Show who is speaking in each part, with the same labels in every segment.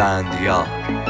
Speaker 1: قندیا.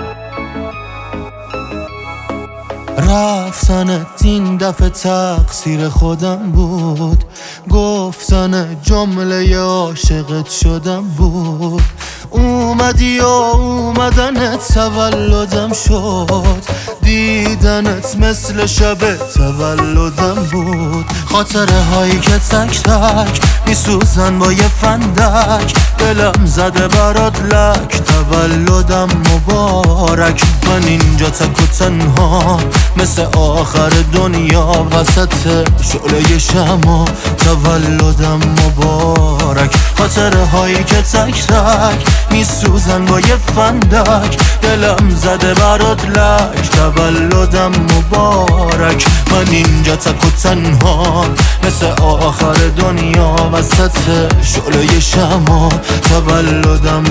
Speaker 2: رفتنت این دفعه تقصیر خودم بود، گفتن جمله عاشقت شدم بود. اومدی و اومدنت تولدم شد، دیدنت مثل شب تولدم بود. خاطره هایی که تک تک میسوزن با یه فندک، دلم زده برات لک، تولدم مبارک. من اینجا تک و تنها مثل آخر دنیا، وسط شعله شمع، تولدم مبارک. خاطره هایی که تک تک میسوزن با یه فندک، دلم زده برات لک، تولدم مبارک. من اینجا تک و تنها مثل آخر دنیا، وسط شعله شمع، تولدم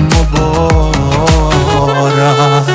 Speaker 2: مبارک.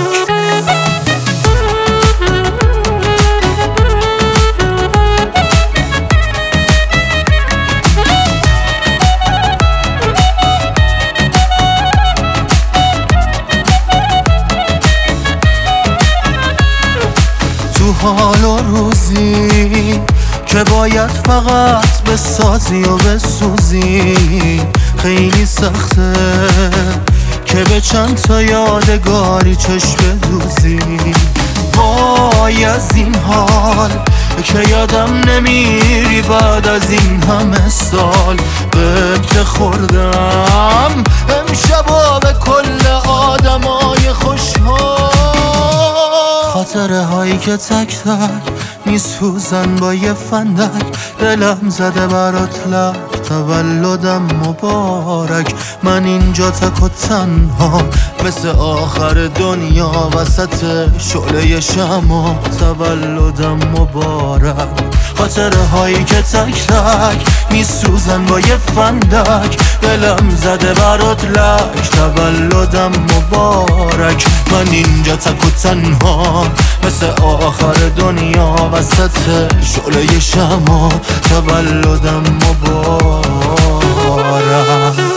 Speaker 2: تو حال و روزی که باید فقط بسازی و بسوزی، خیلی سخته که به چند تا یادگاری چشم دوزی. وای از این حال که یادم نمیری بعد از این همه سال. قبط خوردم امشبا به کل آدمای خوشحال. خاطره هایی که تک تک میسوزن با یه فندک، دلم زده برات لک، تولدم مبارک. من اینجا تک و تنها مثل آخر دنیا، وسط شعله شمع، تولدم مبارک. خاطره هایی که تک تک میسوزن با یه فندک، دلم زده برات لک، تولدم مبارک. من اینجا تک و تنها مثل آخر دنیا، وسط شعله شمع، تولدم مبارک.